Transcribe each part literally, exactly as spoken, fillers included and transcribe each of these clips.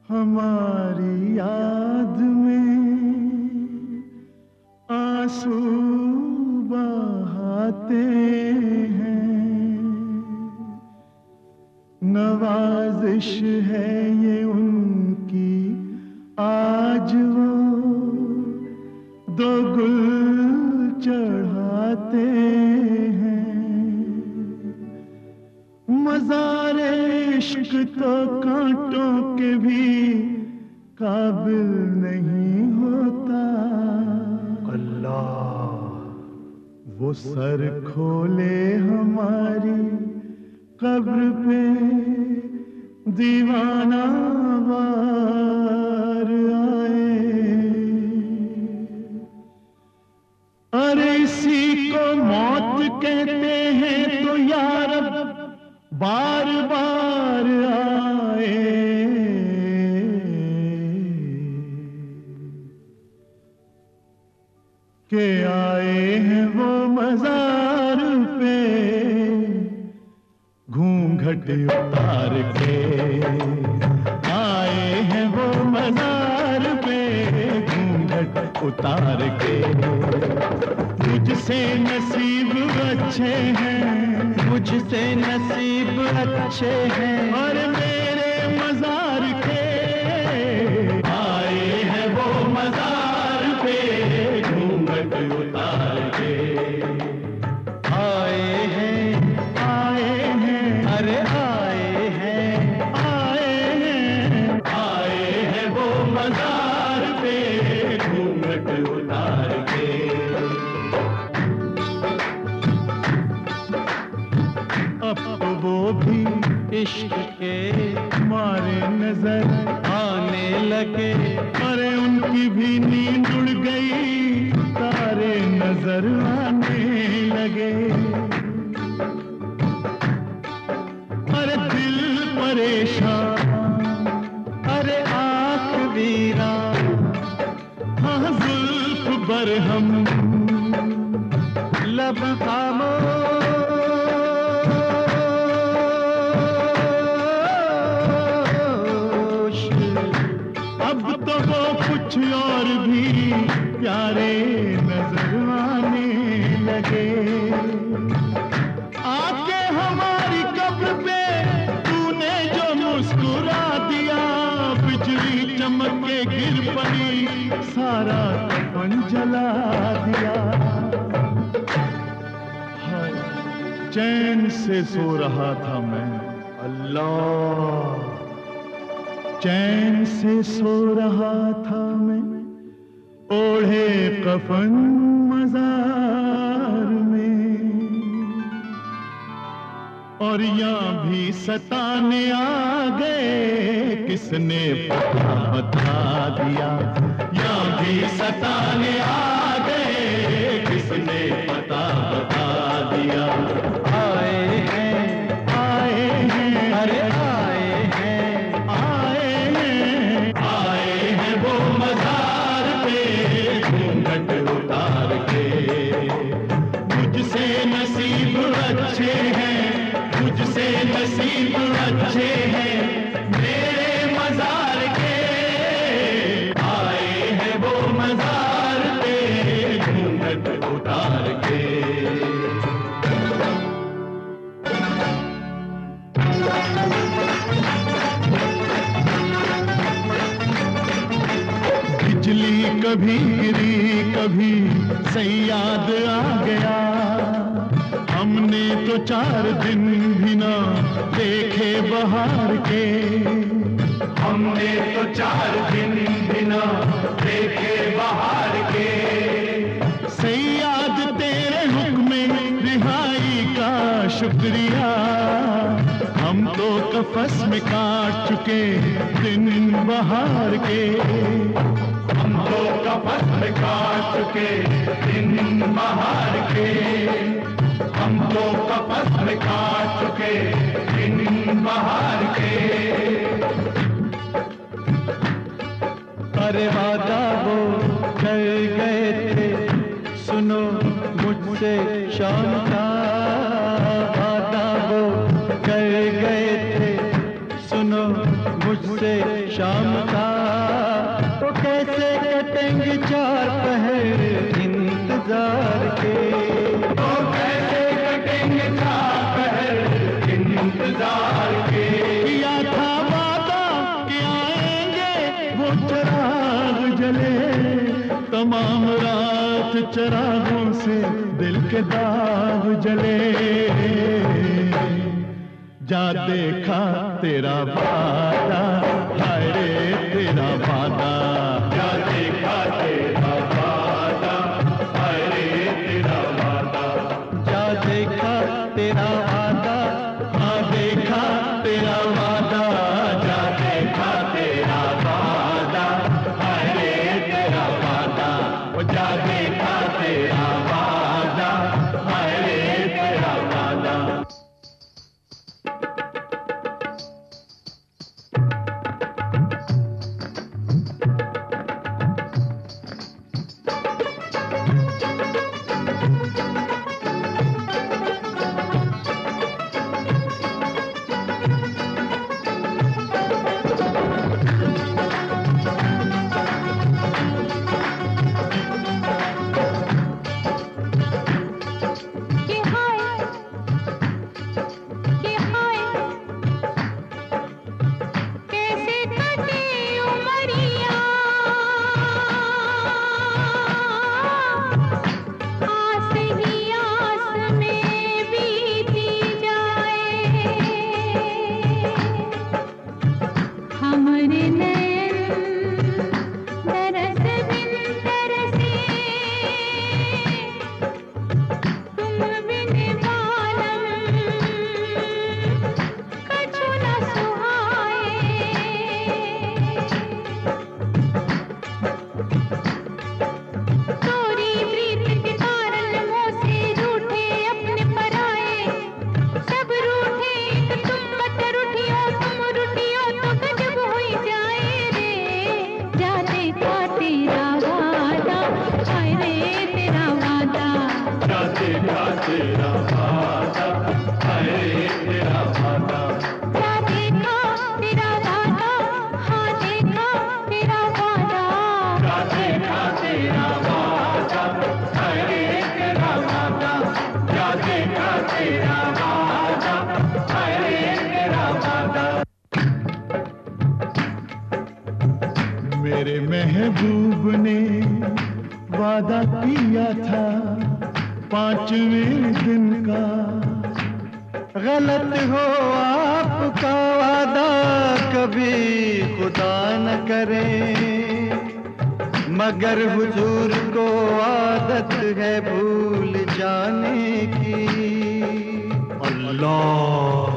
हमारी याद में आंसू बहाते हैं, नवाजिश है ये उनकी आज वो दो गुल चढ़ाते हैं। मज़ारे इश्क तो कांटों के भी काबिल नहीं होता। अल्लाह वो सर खोले हमारी कब्र पे दीवाना वार आए। अरे इसी को मौत कहते हैं तो यार बार बार आए। के आए हैं वो मजार पे घूंघट उतार के, आए हैं वो मजार पे घूंघट उतार के। मुझसे नसीब अच्छे हैं, मुझसे नसीब अच्छे हैं, और मेरे मजार के आए हैं वो मजार पे घूंघट उतार के। आए हैं आए हैं अरे आए हैं आए हैं आए हैं वो मजार पे घूंघट उतार के। अब तो वो भी इश्क के मारे नजर आने लगे, अरे उनकी भी नींद उड़ गई, तारे नजर आने लगे। अरे दिल परेशान, अरे आँख वीरान, हाँ जुल्फ बरहम, लब खामोश। अब तो वो कुछ और भी प्यारे नजर आने लगे। आके हमारी कब्र पे तूने जो मुस्कुरा दिया, बिजली चमक के गिर पड़ी, सारा कफन जला दिया। हाय चैन से सो रहा था मैं, अल्लाह चैन से सो रहा था मैं, ओढ़े कफन मजार में। और यहाँ भी सताने आ गए, किसने पता बता दिया। यहाँ भी सताने आ गए, किसने पता बता दिया। आए हैं आए हैं अरे आए हैं आए हैं आए हैं वो मजार पे घूंघट उतार के। मुझसे नसीब अच्छे हैं, मुझसे नसीब अच्छे हैं, मेरे मजार के आए हैं वो मजार पे घूंघट उतार के। बिजली कभी गिरी कभी सैयाद आ गया, हमने तो चार दिन भी ना देखे बहार के। हमने तो चार दिन भी ना देखे बहार के। सैयाद तेरे हुक्म रिहाई का शुक्रिया, हम तो कफस में काट चुके दिन बहार के। हम तो कफस में काट चुके दिन बहार के। हम तो कफस में काट चुके दिन बहार के। अरे वादा वो कर गए थे, सुनो मुझसे शाम का वादा वो कर गए थे, सुनो मुझसे शाम का, तो कैसे कटेंगे चार पहर इंतजार के, तो कैसे कटेंगे चार पहर इंतजार के। किया था वादा कि आएंगे वो चिराग जले, तमाम रात चिरागों से दिल के दाग जले। जा देखा तेरा वादा, हाय रे तेरा वादा, जा देखा तेरा वादा, हाय रे तेरा वादा, जा देखा तेरा वादा, हाँ देखा तेरा वादा, जा देखा तेरा वादा, हाय रे तेरा वादा, वो जा देखा तेरा वादा, हाय रे तेरा वादा। तेरा वादा, हाय रे तेरा वादा, क्या देखा तेरा वादा, हाँ देखा तेरा वादा, क्या देखा तेरा वादा, हाय रे तेरा वादा, क्या देखा तेरा वादा, हाय रे तेरा वादा। मेरे महबूब ने वादा किया था पांचवें दिन का, गलत हो आपका वादा कभी खुदा न करे, मगर हुजूर को आदत है भूल जाने की। अल्लाह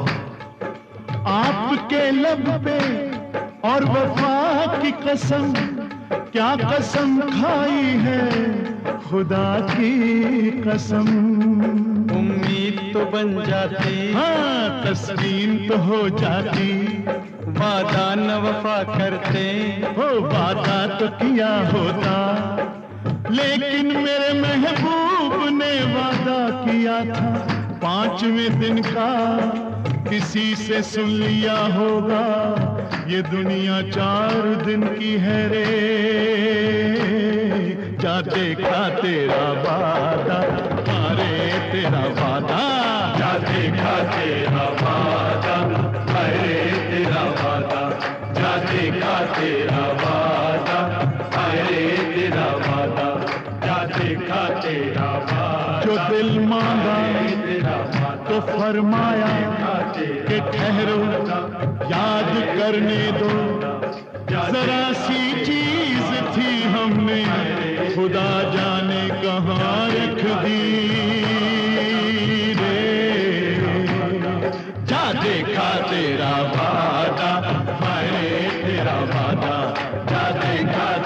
आपके लब पे और वफा की कसम, क्या कसम खाई है खुदा की कसम। उम्मीद तो बन जाती, हाँ तस्लीम तो हो जाती, वादा न वफा करते, हो वादा तो किया होता, लेकिन मेरे महबूब ने वादा किया था पांचवें दिन का। किसी से सुन लिया होगा ये दुनिया चार दिन की है रे, जा देखा तेरा वादा, अरे तेरा वादा, जा देखा तेरा वादा, अरे तेरा वादा, जा देखा तेरा वादा, अरे तेरा वादा, जा देखा तेरा वादा। जो दिल मांगा तो फरमाया कि ठहरो याद करने दो, जरा सी चीज थी हमने खुदा जाने कहाँ रख दी रे। जा देखा तेरा वादा, हाय तेरा वादा, जा देखा